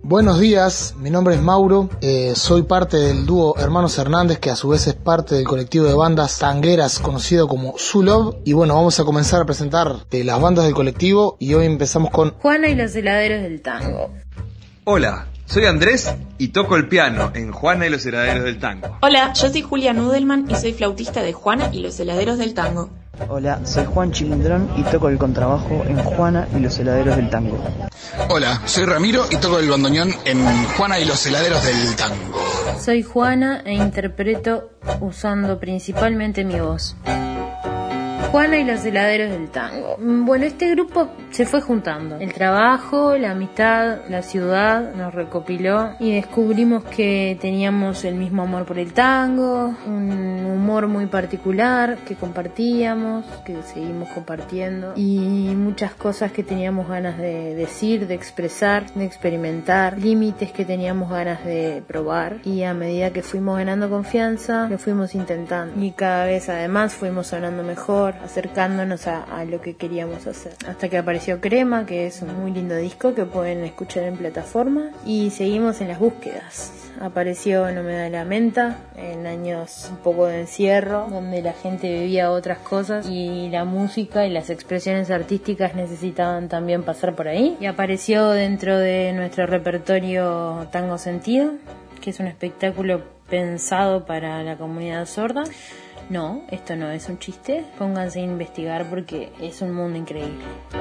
Buenos días, mi nombre es Mauro, soy parte del dúo Hermanos Hernández, que a su vez es parte del colectivo de bandas tangueras conocido como Zulov. Y bueno, vamos a comenzar a presentar las bandas del colectivo y hoy empezamos con Juana y los heladeros del tango. Hola, soy Andrés y toco el piano en Juana y los heladeros del tango. Hola, yo soy Julia Nudelman y soy flautista de Juana y los heladeros del tango. Hola, soy Juan Chilindrón y toco el contrabajo en Juana y los heladeros del tango. Hola, soy Ramiro y toco el bandoneón en Juana y los heladeros del tango. Soy Juana e interpreto usando principalmente mi voz. Juana y los heladeros del tango. Bueno, este grupo se fue juntando. El trabajo, la amistad, la ciudad nos recopiló y descubrimos que teníamos el mismo amor por el tango, un humor muy particular que compartíamos, que seguimos compartiendo y muchas cosas que teníamos ganas de decir, de expresar, de experimentar, límites que teníamos ganas de probar, y a medida que fuimos ganando confianza lo fuimos intentando y cada vez además fuimos sonando mejor, acercándonos a lo que queríamos hacer, hasta que apareció Crema, que es un muy lindo disco que pueden escuchar en plataforma, y seguimos en las búsquedas. Apareció No me da la menta en años un poco de encierro, donde la gente vivía otras cosas y la música y las expresiones artísticas necesitaban también pasar por ahí, y apareció dentro de nuestro repertorio Tango Sentido, que es un espectáculo pensado para la comunidad sorda. No, esto no es un chiste, pónganse a investigar porque es un mundo increíble.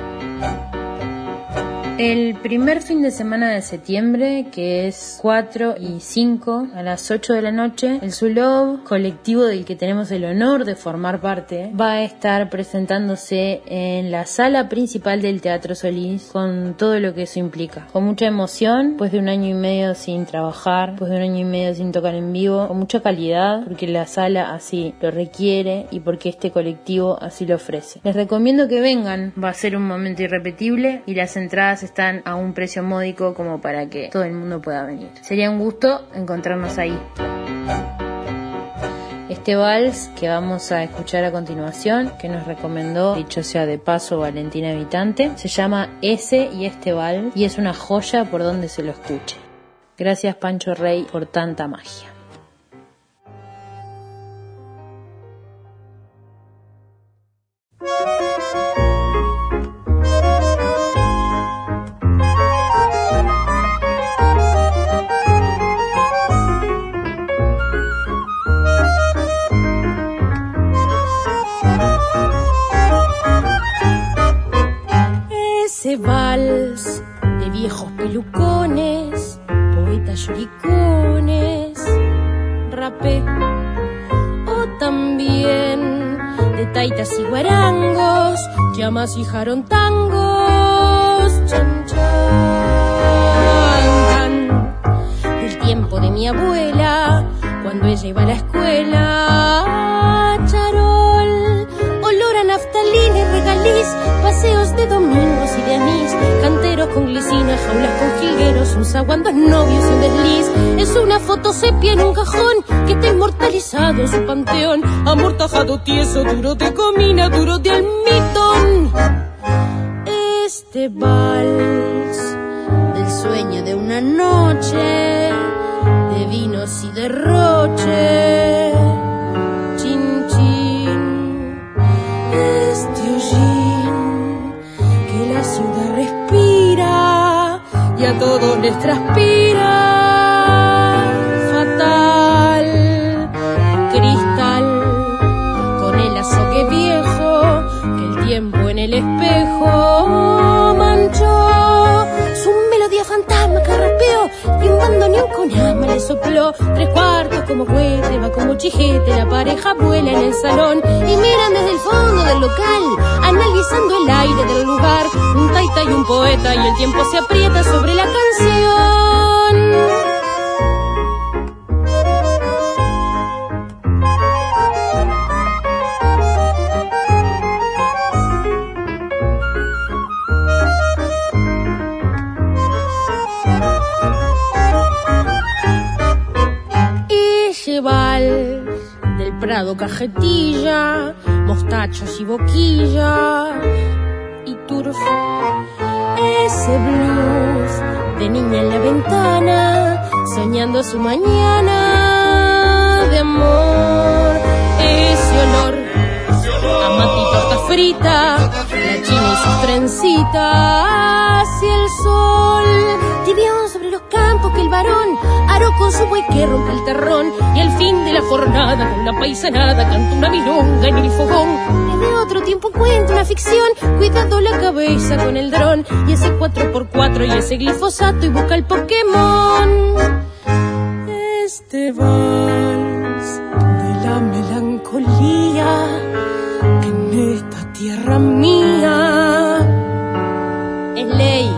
El primer fin de semana de septiembre, que es 4 y 5 a las 8 de la noche, el Zulov, colectivo del que tenemos el honor de formar parte, va a estar presentándose en la sala principal del Teatro Solís, con todo lo que eso implica. Con mucha emoción, pues de un año y medio sin trabajar, pues de un año y medio sin tocar en vivo, con mucha calidad, porque la sala así lo requiere y porque este colectivo así lo ofrece. Les recomiendo que vengan, va a ser un momento irrepetible y las entradas están a un precio módico como para que todo el mundo pueda venir. Sería un gusto encontrarnos ahí. Este vals que vamos a escuchar a continuación, que nos recomendó, dicho sea de paso, Valentina Vitante, se llama Ese y este vals y es una joya por donde se lo escuche. Gracias, Pancho Rey, por tanta magia. Ese vals de viejos pelucones, poetas lloricones, rapé, o también de taitas y guarangos, llamas y jarontangos, chan chan, del tiempo de mi abuela, cuando ella iba a la escuela, charol, olor a naftalina y regaliz, paseos de domingos y de anís, canteros con glicina, jaulas con jilgueros, un zaguán, dos novios y un desliz. Es una foto sepia en un cajón que está inmortalizado en su panteón, amortajado, tieso, duro de comina, duro de almidón. Este vals del sueño de una noche, de vinos y derroche, chin chin, este hollín que la ciudad respira y a todos les transpira, fatal, cristal, con el azogue viejo que el tiempo en el espejo manchó, su melodía fantasma que rapeó y un bandoneón con alma le sopló, tres cuartos como cohete, va como chijete, la pareja vuela en el salón y miran desde el fondo del local, analizando el aire del lugar, un taita y un poeta y el tiempo se aprieta sobre la canción. Vals del Prado, cajetilla, mostachos y boquilla y turf. Ese blues de de niña en la ventana, soñando su mañana de amor. Ese olor a mate y torta frita, la china y sus trencitas hacia el sol. Tibión sobre los campos que el varón aró con su buey que rompe el terrón, y al fin de la jornada con la paisanada canta una milonga en el fogón. Y de otro tiempo cuenta una ficción, cuidando la cabeza con el dron, y ese 4x4 y ese glifosato, y busca el Pokémon. Este vals de la melancolía que en esta tierra mía es ley.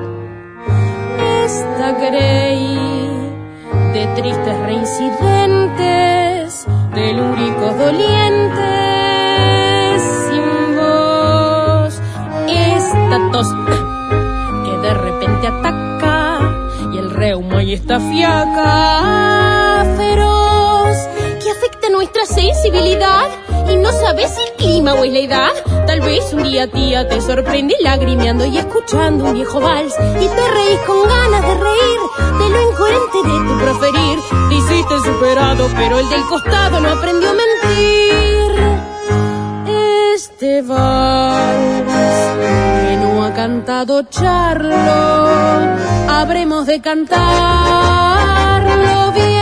Esta grey de tristes reincidentes, telúricos dolientes sin voz. Esta tos que de repente ataca, y el reuma y esta fiaca feroz que afecta nuestra sensibilidad, y no sabes si el clima o es la edad. Tal vez un día, tía, te sorprende lagrimeando y escuchando un viejo vals, y te reís con ganas de reír de lo incoherente de tu proferir. Te hiciste superado, pero el del costado no aprendió a mentir. Este vals que no ha cantado Charlo, habremos de cantarlo bien.